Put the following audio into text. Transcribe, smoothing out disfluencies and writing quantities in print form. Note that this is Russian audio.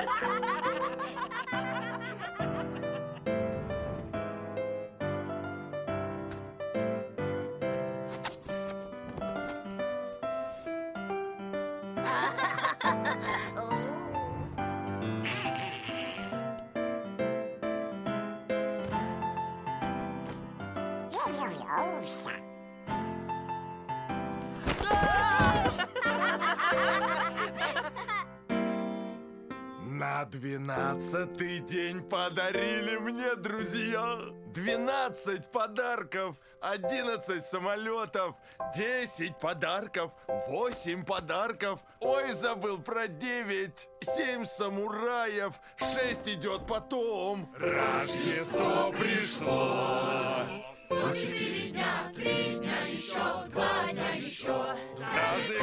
На 12-й день подарили мне друзья 12 подарков, 11 самолетов, 10 подарков, 8 подарков. Ой, забыл про 9, 7 самураев, 6 идет потом. Рождество пришло. 4 дня, 3 дня еще, 2 дня еще. Даже